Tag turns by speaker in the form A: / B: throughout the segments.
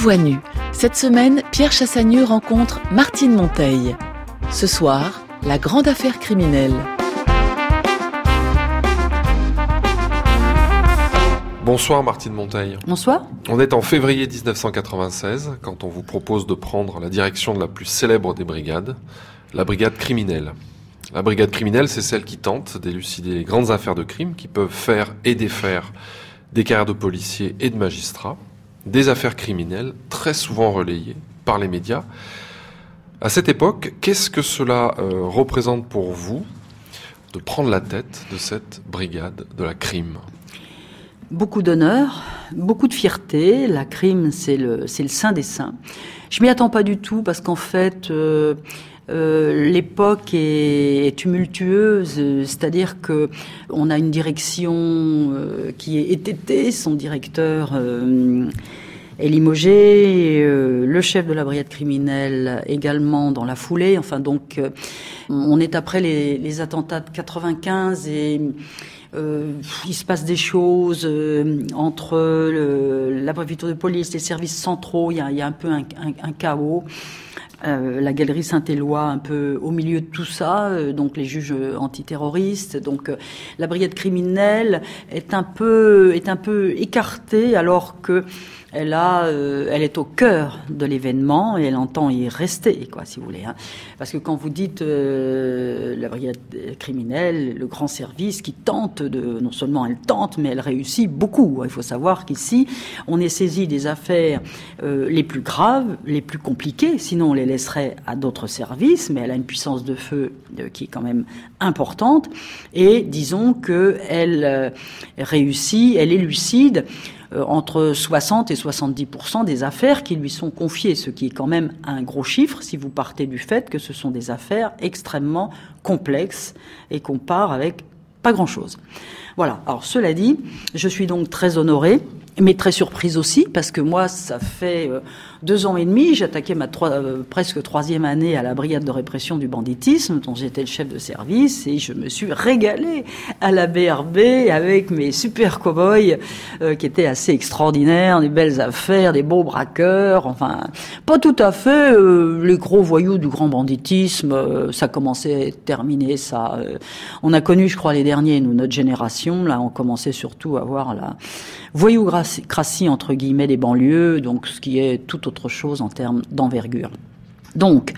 A: Voix nue. Cette semaine, Pierre Chassagneux rencontre Martine Monteil. Ce soir, la grande affaire criminelle.
B: Bonsoir Martine Monteil.
C: Bonsoir.
B: On est en février 1996 quand on vous propose de prendre la direction de la plus célèbre des brigades, la brigade criminelle. La brigade criminelle, c'est celle qui tente d'élucider les grandes affaires de crime qui peuvent faire et défaire des carrières de policiers et de magistrats, des affaires criminelles très souvent relayées par les médias. À cette époque, qu'est-ce que cela représente pour vous de prendre la tête de cette brigade de la crime ?
C: Beaucoup d'honneur, beaucoup de fierté. La crime, c'est le saint des saints. Je m'y attends pas du tout parce qu'en fait, l'époque est tumultueuse. C'est-à-dire que on a une direction qui est étêtée, son directeur est limogé, le chef de la brigade criminelle également dans la foulée. Enfin donc, on est après les attentats de 95 et il se passe des choses entre la préfecture de police, les services centraux. Il y a un peu un chaos. La galerie Saint-Éloi un peu au milieu de tout ça, donc les juges antiterroristes, donc la brigade criminelle est un peu écartée alors que elle est au cœur de l'événement et elle entend y rester, quoi, si vous voulez. Hein. Parce que quand vous dites la brigade criminelle, le grand service qui tente non seulement elle tente, mais elle réussit beaucoup. Il faut savoir qu'ici, on est saisi des affaires les plus graves, les plus compliquées, sinon on les laisserait à d'autres services, mais elle a une puissance de feu qui est quand même importante. Et disons que elle réussit, elle élucide entre 60 et 70% des affaires qui lui sont confiées, ce qui est quand même un gros chiffre si vous partez du fait que ce sont des affaires extrêmement complexes et qu'on part avec pas grand-chose. Voilà. Alors cela dit, je suis donc très honorée, mais très surprise aussi, parce que moi, ça fait 2 ans et demi, j'attaquais ma presque 3e année à la brigade de répression du banditisme, dont j'étais le chef de service, et je me suis régalée à la BRB avec mes super cow-boys, qui étaient assez extraordinaires, des belles affaires, des beaux braqueurs, enfin, pas tout à fait les gros voyous du grand banditisme, ça commençait à être terminé, ça. On a connu, je crois, les derniers, nous, notre génération, là, on commençait surtout à voir la voyoucratie, entre guillemets, des banlieues, donc ce qui est tout autre chose en termes d'envergure. Donc,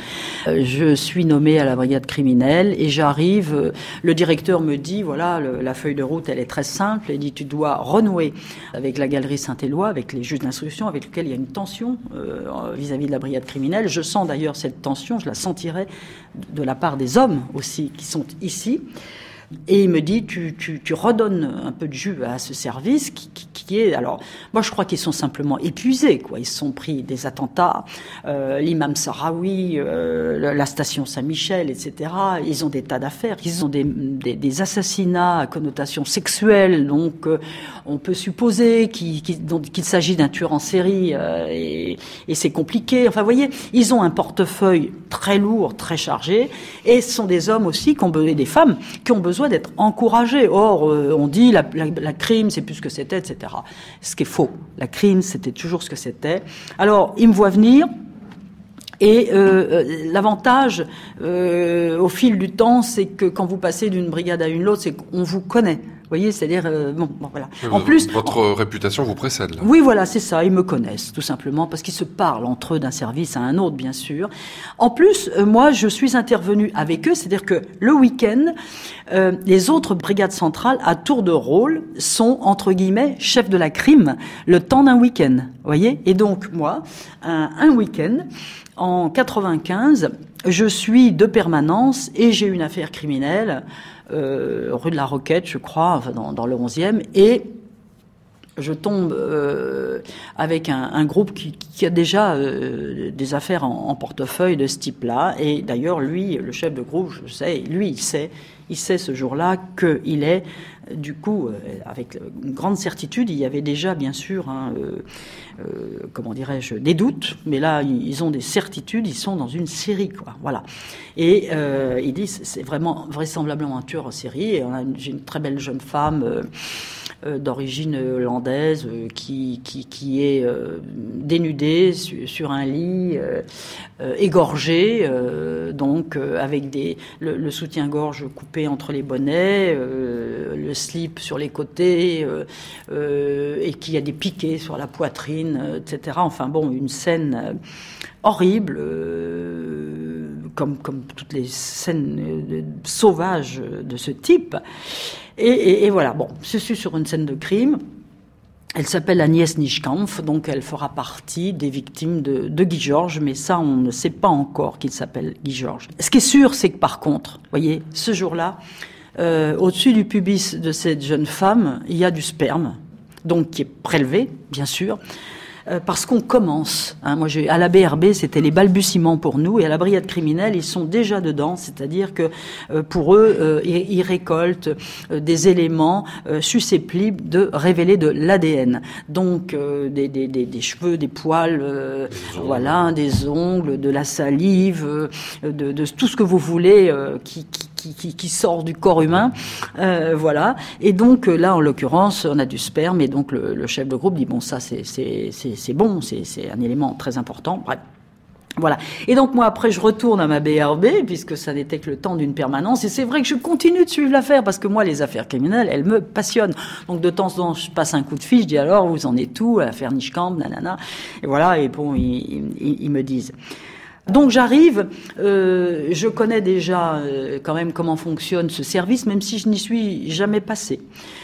C: je suis nommée à la brigade criminelle et j'arrive, le directeur me dit, voilà, la feuille de route, elle est très simple, il dit, tu dois renouer avec la galerie Saint-Éloi, avec les juges d'instruction, avec lesquels il y a une tension vis-à-vis de la brigade criminelle. Je sens d'ailleurs cette tension, je la sentirai de la part des hommes aussi qui sont ici. Et il me dit, tu redonnes un peu de jus à ce service qui est... Alors, moi, je crois qu'ils sont simplement épuisés, quoi. Ils se sont pris des attentats, l'imam Sahraoui, la station Saint-Michel, etc. Ils ont des tas d'affaires. Ils ont des assassinats à connotation sexuelle. Donc, on peut supposer qu'il s'agit d'un tueur en série et c'est compliqué. Enfin, vous voyez, ils ont un portefeuille très lourd, très chargé. Et ce sont des hommes aussi, des femmes, qui ont besoin d'être encouragés. Or, on dit la crime, c'est plus ce que c'était, etc. Ce qui est faux. La crime, c'était toujours ce que c'était. Alors, il me voit venir. Et l'avantage, au fil du temps, c'est que quand vous passez d'une brigade à une autre, c'est qu'on vous connaît. Vous voyez, c'est-à-dire, voilà. En plus,
B: votre réputation vous précède, là.
C: Oui, voilà, c'est ça. Ils me connaissent, tout simplement, parce qu'ils se parlent entre eux d'un service à un autre, bien sûr. En plus, moi, je suis intervenue avec eux, c'est-à-dire que le week-end, les autres brigades centrales, à tour de rôle, sont, entre guillemets, chefs de la crime, le temps d'un week-end. Vous voyez? Et donc, moi, un week-end, en 95, je suis de permanence et j'ai une affaire criminelle, rue de la Roquette, je crois, enfin dans le 11e, et je tombe avec un groupe qui a déjà des affaires en portefeuille de ce type-là. Et d'ailleurs, lui, le chef de groupe, je sais, lui, il sait il sait ce jour-là qu'il est, du coup, avec une grande certitude, il y avait déjà, bien sûr, comment dirais-je, des doutes, mais là, ils ont des certitudes, ils sont dans une série, quoi. Voilà. Et ils disent, c'est vraiment vraisemblablement un tueur en série. Et j'ai une très belle jeune femme d'origine hollandaise qui est dénudée sur un lit, égorgée, donc avec le soutien-gorge coupé entre les bonnets, le slip sur les côtés, et qui a des piquets sur la poitrine, etc. Enfin bon, une scène horrible, comme toutes les scènes sauvages de ce type. Et voilà, bon, je suis sur une scène de crime. Elle s'appelle Agnès Nieschkampf, donc elle fera partie des victimes de Guy Georges, mais ça, on ne sait pas encore qu'il s'appelle Guy Georges. Ce qui est sûr, c'est que par contre, voyez, ce jour-là, au-dessus du pubis de cette jeune femme, il y a du sperme, donc qui est prélevé, bien sûr, parce qu'on commence. Moi, à la BRB, c'était les balbutiements pour nous, et à la brigade criminelle, ils sont déjà dedans, c'est-à-dire que pour eux, ils récoltent des éléments susceptibles de révéler de l'ADN. Donc des cheveux, des poils, voilà, des ongles, de la salive, de tout ce que vous voulez qui sort du corps humain, voilà. Et donc là, en l'occurrence, on a du sperme, et donc le chef de groupe dit bon, ça c'est bon, c'est un élément très important. Bref. Voilà. Et donc moi après je retourne à ma BRB puisque ça n'était que le temps d'une permanence, et c'est vrai que je continue de suivre l'affaire parce que moi les affaires criminelles elles me passionnent. Donc de temps en temps je passe un coup de fil, je dis alors vous en êtes où, l'affaire Nieschkampf, nanana, et voilà, et bon ils me disent. Donc j'arrive, je connais déjà quand même comment fonctionne ce service, même si je n'y suis jamais passée.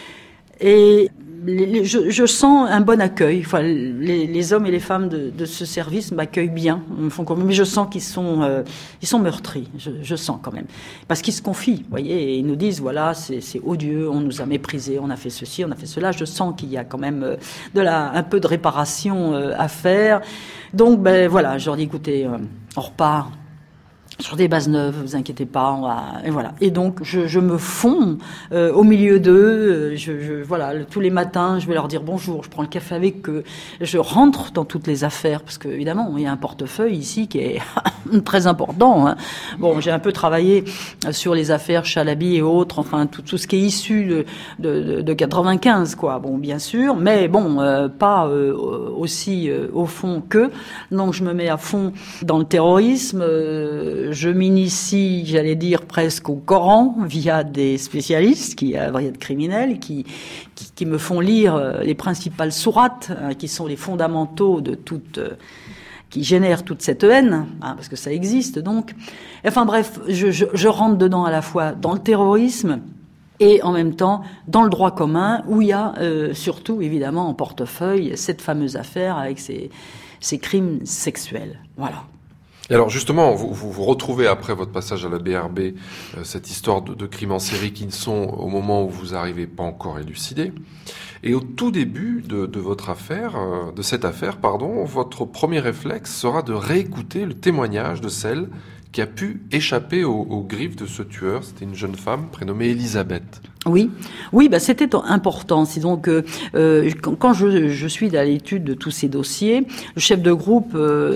C: Et je sens un bon accueil. Enfin, les hommes et les femmes de ce service m'accueillent bien, mais je sens qu'ils sont meurtris. Je sens quand même, parce qu'ils se confient, vous voyez, et ils nous disent voilà, c'est odieux, on nous a méprisés, on a fait ceci, on a fait cela. Je sens qu'il y a quand même un peu de réparation à faire. Donc ben voilà, je leur dis écoutez, on repart sur des bases neuves, vous inquiétez pas, et voilà. Et donc je me fonds au milieu d'eux. Voilà, tous les matins, je vais leur dire bonjour. Je prends le café avec eux. Je rentre dans toutes les affaires parce que évidemment, il y a un portefeuille ici qui est très important. Hein. Bon, j'ai un peu travaillé sur les affaires Chalabi et autres. Enfin, tout ce qui est issu de 95, quoi. Bon, bien sûr, mais bon, pas aussi au fond que. Donc, je me mets à fond dans le terrorisme. Je m'initie, j'allais dire, presque au Coran via des spécialistes qui, à la brigade criminelle, qui me font lire les principales sourates, qui sont les fondamentaux de qui génèrent toute cette haine, parce que ça existe donc. Enfin bref, je rentre dedans à la fois dans le terrorisme et en même temps dans le droit commun, où il y a surtout évidemment en portefeuille cette fameuse affaire avec ces crimes sexuels. Voilà.
B: Et alors justement, vous retrouvez après votre passage à la BRB cette histoire de crimes en série qui ne sont, au moment où vous arrivez, pas encore élucidés. Et au tout début de votre affaire, de cette affaire, votre premier réflexe sera de réécouter le témoignage de celle qui a pu échapper aux griffes de ce tueur. C'était une jeune femme prénommée Elisabeth.
C: Oui, bah c'était important. C'est donc quand je suis à l'étude de tous ces dossiers, le chef de groupe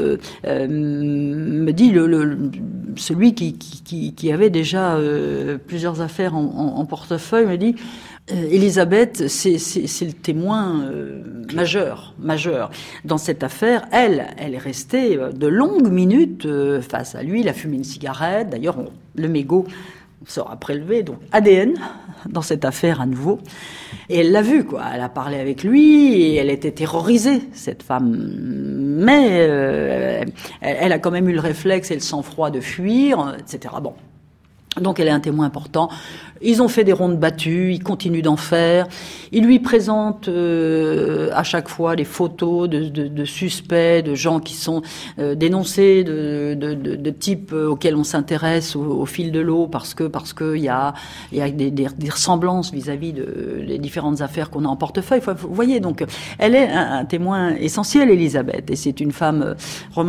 C: me dit celui qui avait déjà plusieurs affaires en portefeuille me dit Elisabeth, c'est le témoin majeur dans cette affaire. Elle est restée de longues minutes face à lui. Il a fumé une cigarette. D'ailleurs, le mégot sera prélevé, donc ADN dans cette affaire à nouveau. Et elle l'a vu, quoi. Elle a parlé avec lui et elle était terrorisée, cette femme. Mais elle a quand même eu le réflexe et le sang-froid de fuir, etc. Bon. Donc elle est un témoin important. Ils ont fait des rondes battues, ils continuent d'en faire. Ils lui présentent à chaque fois les photos de suspects, de gens qui sont dénoncés, de types auxquels on s'intéresse au fil de l'eau parce que il y a des ressemblances vis-à-vis des différentes affaires qu'on a en portefeuille. Vous voyez, donc elle est un témoin essentiel, Elisabeth, et c'est une femme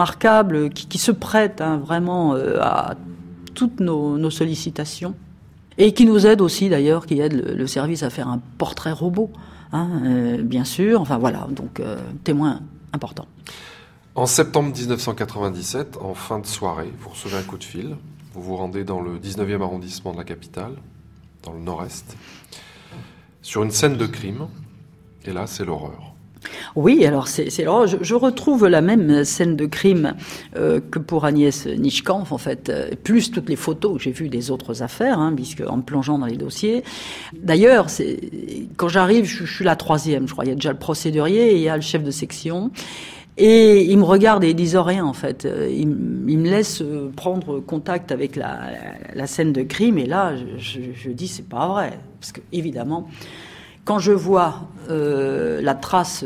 C: remarquable qui se prête vraiment à toutes nos sollicitations. Et qui nous aide aussi d'ailleurs, qui aide le service à faire un portrait robot, bien sûr. Enfin voilà, donc témoin important.
B: En septembre 1997, en fin de soirée, vous recevez un coup de fil. Vous vous rendez dans le 19e arrondissement de la capitale, dans le nord-est, sur une scène de crime. Et là, c'est l'horreur.
C: Oui, alors c'est l'horreur. Je retrouve la même scène de crime que pour Agnès Nitschkampf, en fait, plus toutes les photos que j'ai vues des autres affaires, puisque en me plongeant dans les dossiers. D'ailleurs, quand j'arrive, je suis la troisième, je crois. Il y a déjà le procédurier et il y a le chef de section. Et ils me regardent et ils disent rien, en fait. Ils me laissent prendre contact avec la scène de crime. Et là, je dis, c'est pas vrai. Parce que, évidemment, quand je vois la trace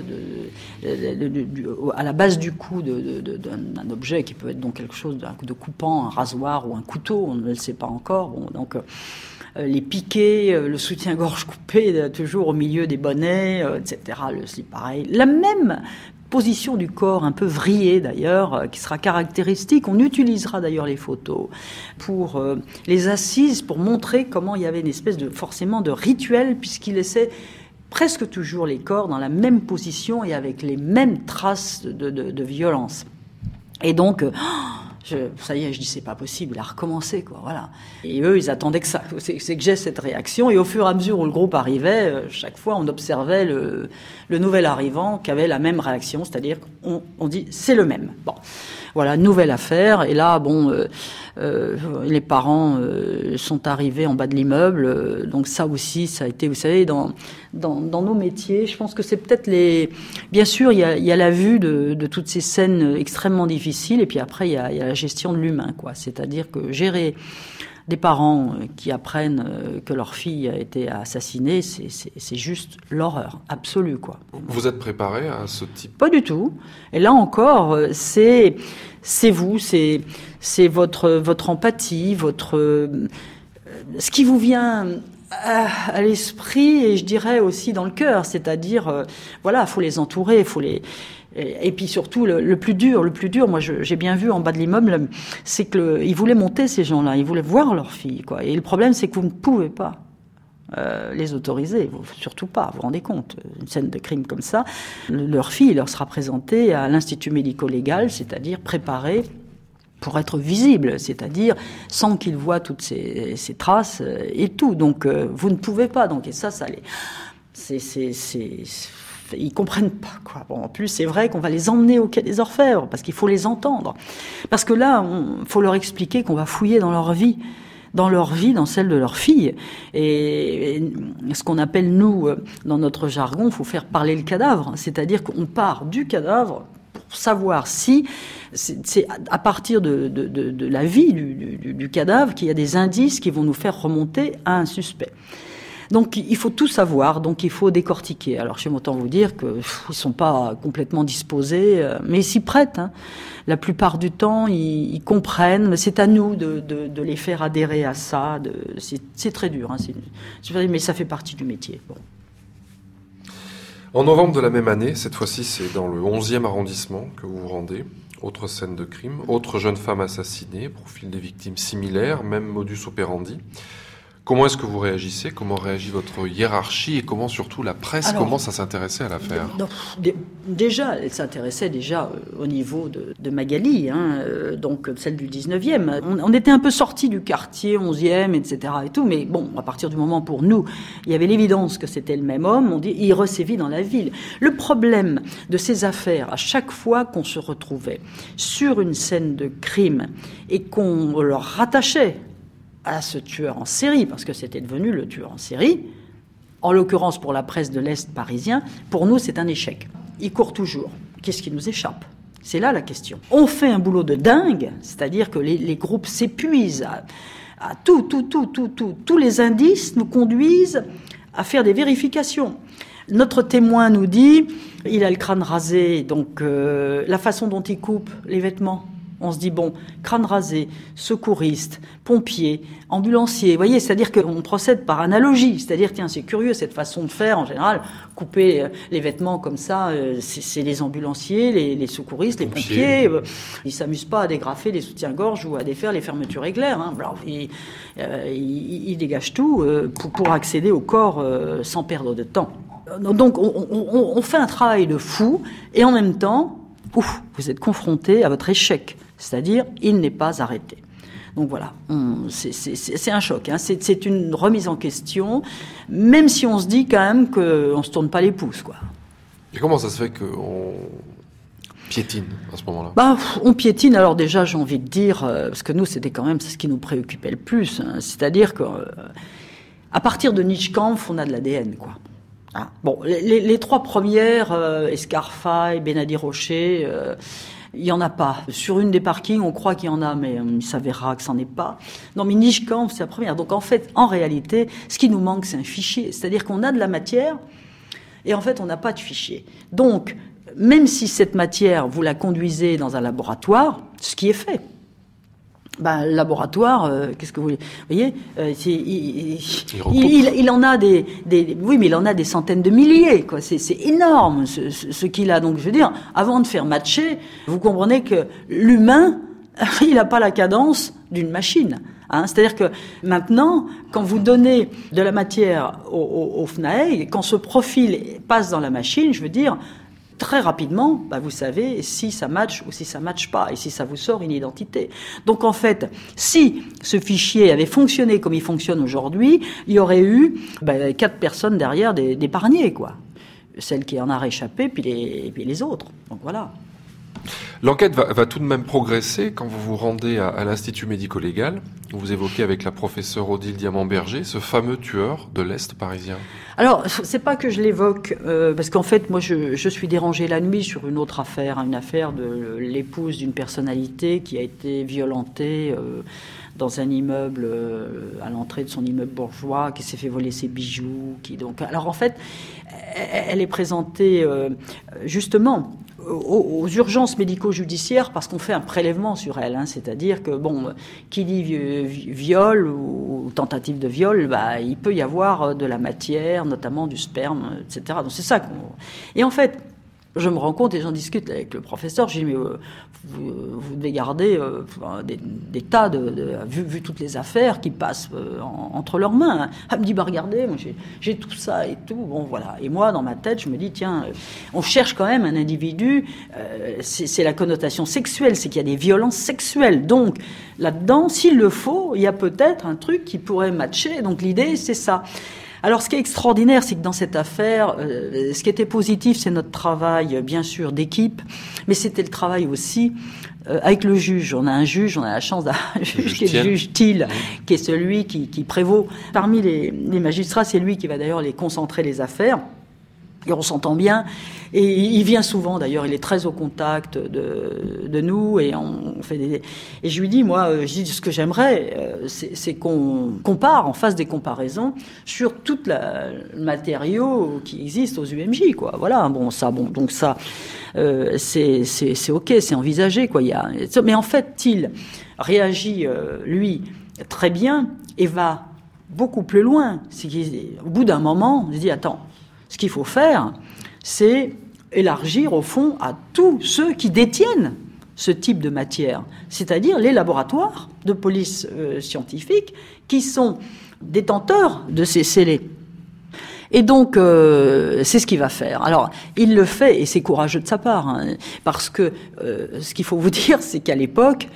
C: à la base du cou d'un objet qui peut être donc quelque chose de coupant, un rasoir ou un couteau, on ne le sait pas encore. Bon, donc les piquets, le soutien-gorge coupé toujours au milieu des bonnets, etc. Le slip pareil. La même position du corps, un peu vrillé d'ailleurs, qui sera caractéristique. On utilisera d'ailleurs les photos pour les assises, pour montrer comment il y avait une espèce forcément de rituel, puisqu'il laissait presque toujours les corps dans la même position et avec les mêmes traces de violence. Et donc, ça y est, je dis c'est pas possible, il a recommencé, quoi, voilà. Et eux, ils attendaient que ça, c'est que j'ai cette réaction. Et au fur et à mesure où le groupe arrivait, chaque fois, on observait le nouvel arrivant qui avait la même réaction, c'est-à-dire qu'on dit c'est le même. Bon, voilà, nouvelle affaire. Et là, les parents sont arrivés en bas de l'immeuble, donc ça aussi, ça a été, vous savez, dans nos métiers, je pense que c'est peut-être bien sûr, il y a la vue de toutes ces scènes extrêmement difficiles, et puis après, il y a la gestion de l'humain, quoi. C'est-à-dire que gérer des parents qui apprennent que leur fille a été assassinée, c'est juste l'horreur absolue, quoi.
B: Vous êtes préparé à ce type?
C: Pas du tout. Et là encore, c'est vous, c'est votre empathie, ce qui vous vient à l'esprit, et je dirais aussi dans le cœur, c'est-à-dire, voilà, faut les entourer, et puis surtout, le plus dur, moi j'ai bien vu en bas de l'immeuble, c'est ils voulaient monter, ces gens-là, ils voulaient voir leur fille, quoi. Et le problème, c'est que vous ne pouvez pas les autoriser, surtout pas, vous vous rendez compte, une scène de crime comme ça, leur fille leur sera présentée à l'Institut médico-légal, c'est-à-dire préparée pour être visible, c'est-à-dire sans qu'ils voient toutes ces traces et tout. Donc vous ne pouvez pas. Donc, et ça ils comprennent pas, quoi. Bon, en plus, c'est vrai qu'on va les emmener au Quai des Orfèvres parce qu'il faut les entendre. Parce que là, faut leur expliquer qu'on va fouiller dans leur vie, dans celle de leur fille. Et ce qu'on appelle, nous, dans notre jargon, faut faire parler le cadavre. C'est-à-dire qu'on part du cadavre pour savoir si c'est à partir de la vie du cadavre qu'il y a des indices qui vont nous faire remonter à un suspect. Donc il faut tout savoir, donc il faut décortiquer. Alors je vais autant vous dire qu'ils ne sont pas complètement disposés, mais ils s'y prêtent. La plupart du temps, ils comprennent. C'est à nous de les faire adhérer à ça. C'est très dur, mais ça fait partie du métier. Bon.
B: En novembre de la même année, cette fois-ci c'est dans le 11e arrondissement que vous vous rendez. Autre scène de crime, autre jeune femme assassinée, profil des victimes similaires, même modus operandi. Comment est-ce que vous réagissez? Comment réagit votre hiérarchie? Et comment surtout la presse commence à s'intéresser à l'affaire?
C: Déjà, elle s'intéressait au niveau de Magali, donc celle du 19e. On était un peu sortis du quartier 11e, etc. et tout, mais bon, à partir du moment pour nous, il y avait l'évidence que c'était le même homme, on dit, il resévit dans la ville. Le problème de ces affaires, à chaque fois qu'on se retrouvait sur une scène de crime et qu'on leur rattachait à ce tueur en série, parce que c'était devenu le tueur en série, en l'occurrence pour la presse de l'Est parisien, pour nous c'est un échec. Il court toujours. Qu'est-ce qui nous échappe? C'est là la question. On fait un boulot de dingue, c'est-à-dire que les groupes s'épuisent à tous les indices nous conduisent à faire des vérifications. Notre témoin nous dit, il a le crâne rasé, donc la façon dont il coupe les vêtements, On se dit, bon, crâne rasé, secouriste, pompier, ambulancier, vous voyez, c'est-à-dire qu'on procède par analogie, c'est-à-dire, tiens, c'est curieux cette façon de faire, en général, couper les vêtements comme ça, c'est les ambulanciers, les secouristes, les pompiers, ils s'amusent pas à dégrafer les soutiens-gorge ou à défaire les fermetures éclairs, hein. Alors, ils dégagent tout pour accéder au corps sans perdre de temps. Donc, on fait un travail de fou, et en même temps, vous êtes confronté à votre échec, c'est-à-dire il n'est pas arrêté. Donc voilà, c'est un choc, hein. C'est une remise en question, même si on se dit quand même qu'on ne se tourne pas les pouces, quoi.
B: Et comment ça se fait qu'on piétine à ce moment-là ?
C: On piétine, alors déjà j'ai envie de dire, parce que nous c'était quand même ce qui nous préoccupait le plus, hein, c'est-à-dire qu'à partir de Nietzsche-Kampf, on a de l'ADN, quoi. Ah, bon, les trois premières, Escarfaille, Benadi Rocher, il n'y en a pas. Sur une des parkings, on croit qu'il y en a, mais il s'avérera que ça n'en est pas. Non, mais Nietzsche-Kampf, c'est la première. Donc en fait, en réalité, ce qui nous manque, c'est un fichier. C'est-à-dire qu'on a de la matière, et en fait, on n'a pas de fichier. Donc, même si cette matière, vous la conduisez dans un laboratoire, ce qui est fait, le laboratoire, qu'est-ce que vous voyez, il en a oui, mais il en a des centaines de milliers, quoi. C'est énorme ce qu'il a. Donc, je veux dire, avant de faire matcher, vous comprenez que l'humain, il n'a pas la cadence d'une machine. Hein. C'est-à-dire que maintenant, quand vous donnez de la matière au FNAEG, quand ce profil passe dans la machine, je veux dire, très rapidement, vous savez si ça match ou si ça match pas, et si ça vous sort une identité. Donc en fait, si ce fichier avait fonctionné comme il fonctionne aujourd'hui, il y aurait eu 4 personnes derrière d'épargnées, quoi. Celle qui en a réchappé, puis les autres. Donc voilà.
B: L'enquête va tout de même progresser quand vous vous rendez à l'Institut médico-légal, où vous évoquez avec la professeure Odile Diamant-Berger ce fameux tueur de l'Est parisien.
C: Alors, c'est pas que je l'évoque, parce qu'en fait, moi, je suis dérangée la nuit sur une autre affaire, une affaire de l'épouse d'une personnalité qui a été violentée dans un immeuble, à l'entrée de son immeuble bourgeois, qui s'est fait voler ses bijoux, Alors, en fait, elle est présentée, justement, aux urgences médico-judiciaires parce qu'on fait un prélèvement sur elle, hein, c'est-à-dire que qui dit viol ou tentative de viol, il peut y avoir de la matière, notamment du sperme, etc. Donc c'est ça et en fait, je me rends compte et j'en discute avec le professeur, je dis mais vous devez garder des tas vu toutes les affaires qui passent entre leurs mains. Elle me dit regardez, moi j'ai tout ça et tout. Bon voilà. Et moi dans ma tête je me dis tiens, on cherche quand même un individu. C'est la connotation sexuelle, c'est qu'il y a des violences sexuelles. Donc là-dedans, s'il le faut, il y a peut-être un truc qui pourrait matcher. Donc l'idée c'est ça. Alors, ce qui est extraordinaire, c'est que dans cette affaire, ce qui était positif, c'est notre travail, bien sûr, d'équipe, mais c'était le travail aussi avec le juge. On a un juge, on a la chance d'avoir un juge qui est le juge Thiel, qui est celui qui prévaut. Parmi les magistrats, c'est lui qui va d'ailleurs les concentrer les affaires. Et on s'entend bien. Et il vient souvent, d'ailleurs, il est très au contact de nous. Et on fait et je lui dis, ce que j'aimerais, c'est qu'on compare, on fasse des comparaisons sur tout le matériau qui existe aux UMJ, quoi. Voilà, donc ça, c'est OK, c'est envisagé, quoi. Mais en fait, il réagit, lui, très bien et va beaucoup plus loin. Au bout d'un moment, il se dit, attends, ce qu'il faut faire, c'est élargir au fond à tous ceux qui détiennent ce type de matière, c'est-à-dire les laboratoires de police scientifique qui sont détenteurs de ces scellés. Et donc, c'est ce qu'il va faire. Alors, il le fait, et c'est courageux de sa part, hein, parce que ce qu'il faut vous dire, c'est qu'à l'époque,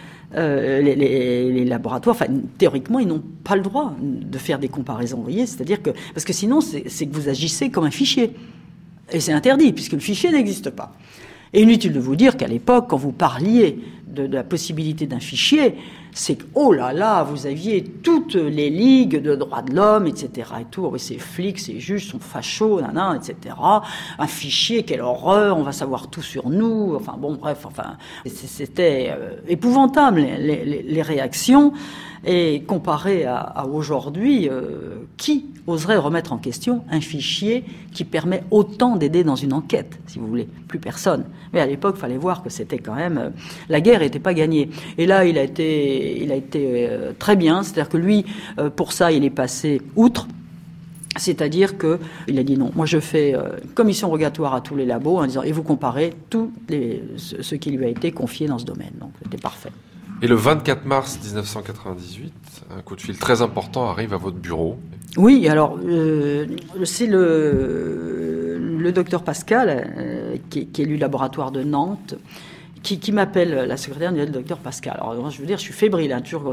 C: les laboratoires, théoriquement, ils n'ont pas le droit de faire des comparaisons, vous voyez, c'est-à-dire que, parce que sinon, c'est que vous agissez comme un fichier. Et c'est interdit, puisque le fichier n'existe pas. Et inutile de vous dire qu'à l'époque, quand vous parliez de la possibilité d'un fichier, c'est que, oh là là, vous aviez toutes les ligues de droits de l'homme, etc. et tout. Oui, ces flics, ces juges sont fachos, etc. Un fichier, quelle horreur, on va savoir tout sur nous. C'était épouvantable, les réactions. Et comparé à aujourd'hui, qui oserait remettre en question un fichier qui permet autant d'aider dans une enquête, si vous voulez? Plus personne. Mais à l'époque, il fallait voir que c'était quand même... La guerre n'était pas gagné. Et là, il a été très bien. C'est-à-dire que lui, pour ça, il est passé outre. C'est-à-dire qu'il a dit non, moi je fais commission rogatoire à tous les labos en disant et vous comparez ce qui lui a été confié dans ce domaine. Donc c'était parfait.
B: Et le 24 mars 1998, un coup de fil très important arrive à votre bureau.
C: Oui, alors c'est le docteur Pascal, qui est élu laboratoire de Nantes, qui m'appelle, la secrétaire du docteur Pascal. Alors, je veux dire, je suis fébrile, hein, toujours.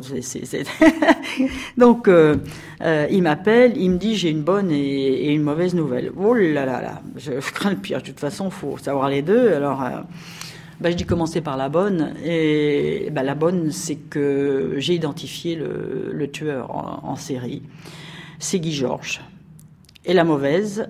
C: Donc, il m'appelle, il me dit, j'ai une bonne et une mauvaise nouvelle. Oh là là là, je crains le pire. De toute façon, il faut savoir les deux. Alors, je dis commencer par la bonne. Et la bonne, c'est que j'ai identifié le tueur en série. C'est Guy Georges. Et la mauvaise,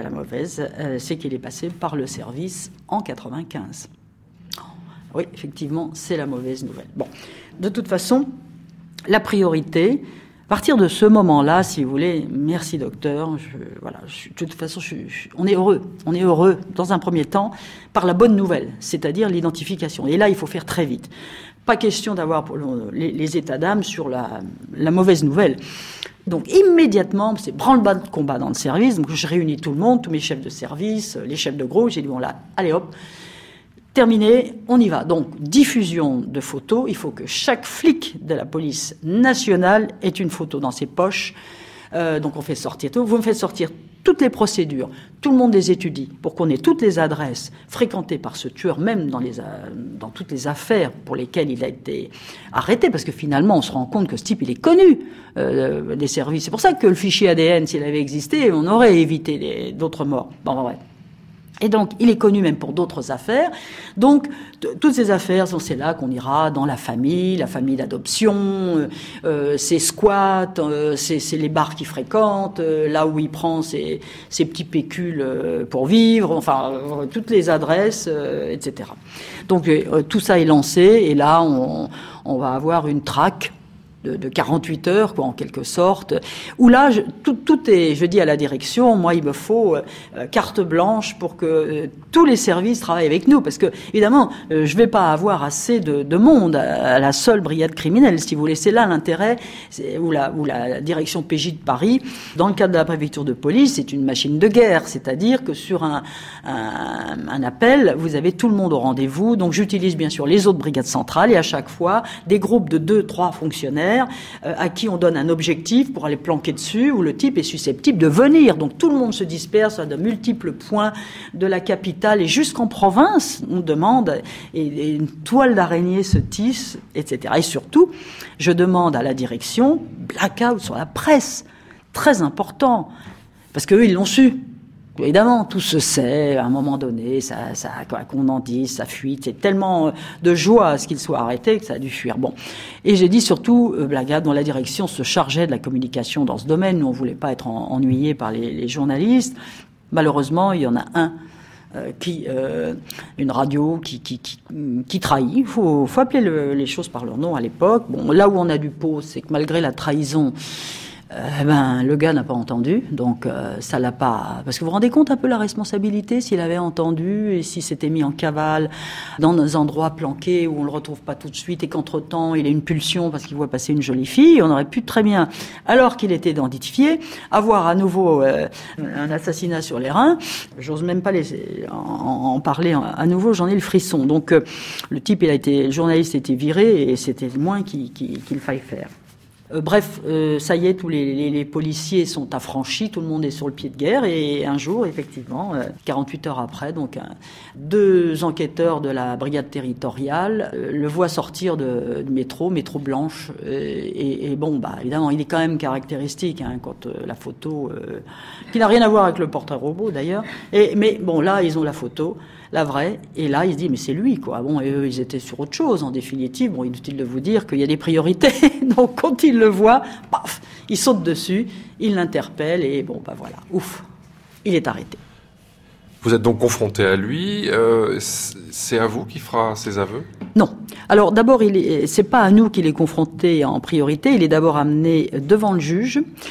C: c'est qu'il est passé par le service en 95. Oui, effectivement, c'est la mauvaise nouvelle. Bon, de toute façon, la priorité, à partir de ce moment-là, si vous voulez, merci docteur, de toute façon, on est heureux, dans un premier temps, par la bonne nouvelle, c'est-à-dire l'identification. Et là, il faut faire très vite. Pas question d'avoir les états d'âme sur la mauvaise nouvelle. Donc immédiatement, c'est branle-bas de combat dans le service, donc je réunis tout le monde, tous mes chefs de service, les chefs de groupe, j'ai dit bon là, allez hop, terminé, on y va. Donc, diffusion de photos. Il faut que chaque flic de la police nationale ait une photo dans ses poches. Donc, on fait sortir tout. Vous me faites sortir toutes les procédures. Tout le monde les étudie pour qu'on ait toutes les adresses fréquentées par ce tueur, même dans toutes les affaires pour lesquelles il a été arrêté. Parce que finalement, on se rend compte que ce type, il est connu des services. C'est pour ça que le fichier ADN, s'il avait existé, on aurait évité d'autres morts. Bon, ouais. Et donc, il est connu même pour d'autres affaires. Donc, toutes ces affaires, c'est là qu'on ira dans la famille d'adoption, ses squats, c'est les bars qu'il fréquente, là où il prend ses petits pécules pour vivre, enfin, toutes les adresses, etc. Donc, tout ça est lancé, et là, on va avoir une traque de 48 heures, quoi, en quelque sorte, où là, tout est, je dis à la direction, moi, il me faut carte blanche pour que tous les services travaillent avec nous, parce que, évidemment, je vais pas avoir assez de monde à la seule brigade criminelle, si vous voulez. C'est là l'intérêt, où la direction PJ de Paris, dans le cadre de la préfecture de police, c'est une machine de guerre, c'est-à-dire que sur un appel, vous avez tout le monde au rendez-vous, donc j'utilise bien sûr les autres brigades centrales, et à chaque fois, des groupes de 2-3 fonctionnaires, à qui on donne un objectif pour aller planquer dessus, où le type est susceptible de venir. Donc tout le monde se disperse à de multiples points de la capitale et jusqu'en province, on demande, et une toile d'araignée se tisse, etc. Et surtout, je demande à la direction, blackout sur la presse, très important, parce qu'eux, ils l'ont su. Évidemment, tout se sait, à un moment donné, qu'on en dise, ça fuite. C'est tellement de joie à ce qu'il soit arrêté que ça a dû fuir. Bon. Et j'ai dit surtout, Blagade, dont la direction se chargeait de la communication dans ce domaine. Nous, on voulait pas être ennuyés par les journalistes. Malheureusement, il y en a un une radio qui trahit. Il faut appeler les choses par leur nom à l'époque. Bon, là où on a du pot, c'est que malgré la trahison, le gars n'a pas entendu, donc ça l'a pas. Parce que vous vous rendez compte un peu la responsabilité s'il avait entendu et s'il s'était mis en cavale dans des endroits planqués où on le retrouve pas tout de suite et qu'entre-temps il a une pulsion parce qu'il voit passer une jolie fille, on aurait pu très bien, alors qu'il était identifié, avoir à nouveau un assassinat sur les reins. J'ose même pas en parler à nouveau, j'en ai le frisson. Donc le journaliste a été viré et c'était le moins qu'il faille faire. Bref, ça y est, tous les policiers sont affranchis, tout le monde est sur le pied de guerre, et un jour, effectivement, 48 heures après, donc 2 enquêteurs de la brigade territoriale le voient sortir de métro blanche, et bon, évidemment, il est quand même caractéristique, quand la photo, qui n'a rien à voir avec le portrait robot d'ailleurs, mais bon, là, ils ont la photo, la vraie, et là, il se dit, mais c'est lui, quoi. Bon, et eux, ils étaient sur autre chose, en définitive. Bon, inutile de vous dire qu'il y a des priorités. Donc, quand il le voit, paf, il saute dessus, il l'interpelle, et bon, voilà, ouf, il est arrêté.
B: Vous êtes donc confronté à lui. C'est à vous qui fera ses aveux ?
C: Non. Alors, d'abord, c'est pas à nous qu'il est confronté en priorité. Il est d'abord amené devant le juge.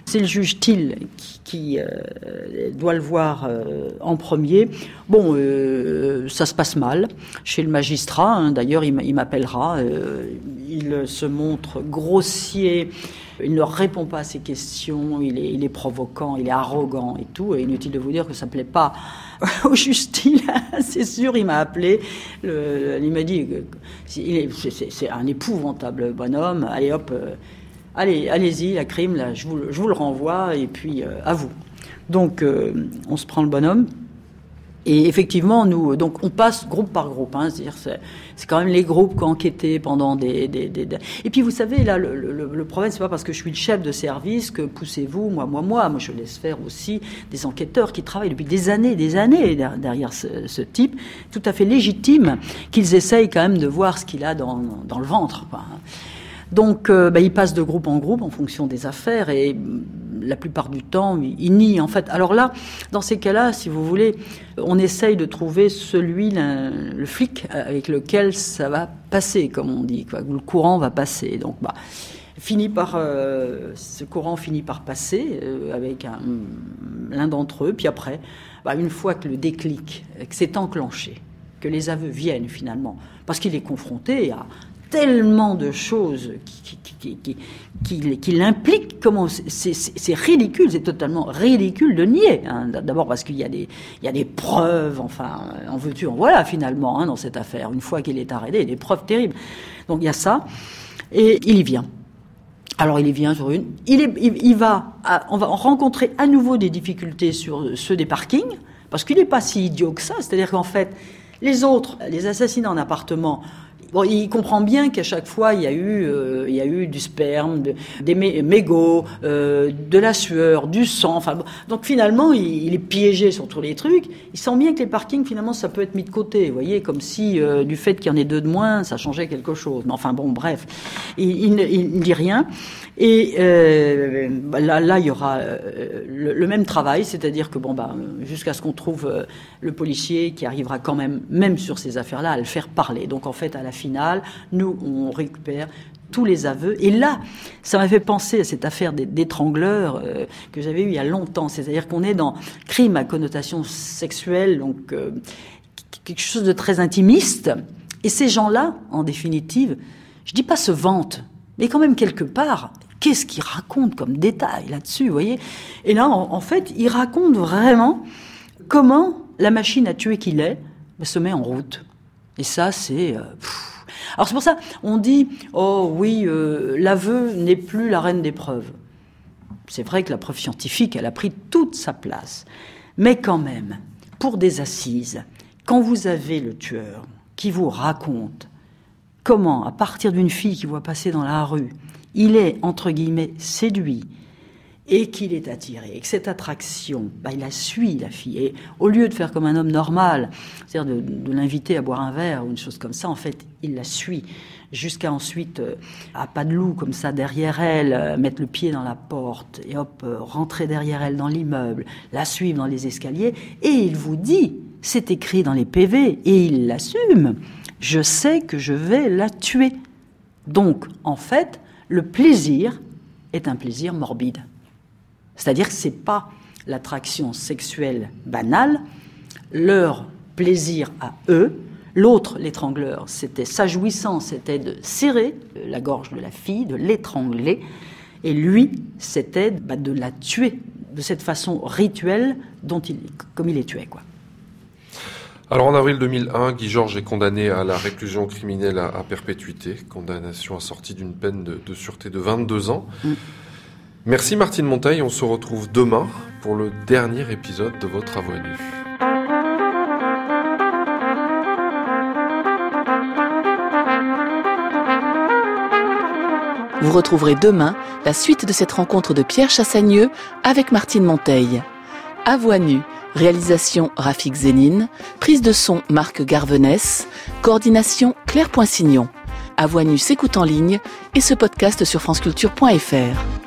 C: C'est le juge Thiel qui doit le voir en premier. Bon, ça se passe mal chez le magistrat. Hein. D'ailleurs, il m'appellera. Il se montre grossier. Il ne répond pas à ses questions. Il est provoquant, il est arrogant et tout. Et inutile de vous dire que ça ne plaît pas au juge Thiel. C'est sûr, il m'a appelé. Il m'a dit c'est un épouvantable bonhomme. Allez hop. Allez-y, la crime, là, je vous le renvoie, et puis à vous. Donc, on se prend le bonhomme. Et effectivement, nous, donc, on passe groupe par groupe. Hein, c'est-à-dire, c'est quand même les groupes qui ont enquêté pendant des... Et puis, vous savez, là, le problème, c'est pas parce que je suis le chef de service que poussez-vous, moi, je laisse faire aussi des enquêteurs qui travaillent depuis des années derrière ce type, tout à fait légitime qu'ils essayent quand même de voir ce qu'il a dans le ventre, quoi. Donc, il passe de groupe en groupe en fonction des affaires et la plupart du temps, il nie en fait. Alors là, dans ces cas-là, si vous voulez, on essaye de trouver le flic avec lequel ça va passer, comme on dit, quoi, où le courant va passer. Donc, ce courant finit par passer avec l'un d'entre eux. Puis après, une fois que le déclic que c'est enclenché, que les aveux viennent finalement, parce qu'il est confronté à tellement de choses qui l'impliquent, comment c'est ridicule, c'est totalement ridicule de nier. Hein. D'abord parce qu'il y a des preuves, enfin, en veux-tu, en voilà finalement, hein, dans cette affaire. Une fois qu'il est arrêté, il y a des preuves terribles. Donc il y a ça, et il y vient. Alors il y vient sur une. On va rencontrer à nouveau des difficultés sur ceux des parkings, parce qu'il n'est pas si idiot que ça. C'est-à-dire qu'en fait, les assassinats en appartement. Bon, il comprend bien qu'à chaque fois, il y a eu du sperme, des mégots, de la sueur, du sang. Enfin, donc finalement, il est piégé sur tous les trucs. Il sent bien que les parkings, finalement, ça peut être mis de côté. Vous voyez, comme si du fait qu'il y en ait 2 de moins, ça changeait quelque chose. Mais enfin, bon, bref, il ne dit rien. Et là, il y aura le même travail, c'est-à-dire que jusqu'à ce qu'on trouve le policier qui arrivera quand même sur ces affaires-là, à le faire parler. Donc en fait, à la finale, nous, on récupère tous les aveux. Et là, ça m'a fait penser à cette affaire d'étrangleur que j'avais eue il y a longtemps. C'est-à-dire qu'on est dans crime à connotation sexuelle, donc quelque chose de très intimiste. Et ces gens-là, en définitive, je dis pas se vantent, mais quand même quelque part, qu'est-ce qu'ils racontent comme détail là-dessus, vous voyez ? Et là, en fait, ils racontent vraiment comment la machine à tuer qu'il est se met en route. Et ça, c'est... Alors c'est pour ça, on dit, oh oui, l'aveu n'est plus la reine des preuves. C'est vrai que la preuve scientifique, elle a pris toute sa place. Mais quand même, pour des assises, quand vous avez le tueur qui vous raconte comment, à partir d'une fille qu'il voit passer dans la rue, il est, entre guillemets, séduit, et qu'il est attiré, et que cette attraction, il la suit, la fille. Et au lieu de faire comme un homme normal, c'est-à-dire de l'inviter à boire un verre ou une chose comme ça, en fait, il la suit jusqu'à ensuite, à pas de loup, comme ça, derrière elle, mettre le pied dans la porte, et hop, rentrer derrière elle dans l'immeuble, la suivre dans les escaliers, et il vous dit, c'est écrit dans les PV, et il l'assume, je sais que je vais la tuer. Donc, en fait, le plaisir est un plaisir morbide. C'est-à-dire que c'est pas l'attraction sexuelle banale, leur plaisir à eux. L'autre, l'étrangleur, sa jouissance, c'était de serrer la gorge de la fille, de l'étrangler. Et lui, c'était de la tuer de cette façon rituelle comme il les tuait, quoi.
B: Alors en avril 2001, Guy Georges est condamné à la réclusion criminelle à perpétuité, condamnation assortie d'une peine de sûreté de 22 ans. Merci Martine Monteil, on se retrouve demain pour le dernier épisode de votre À voix nue.
A: Vous retrouverez demain la suite de cette rencontre de Pierre Chassagneux avec Martine Monteil. À voix nue, réalisation Rafik Zénine, prise de son Marc Garvenès, coordination Claire Poinsignon. À voix nue s'écoute en ligne et ce podcast sur franceculture.fr.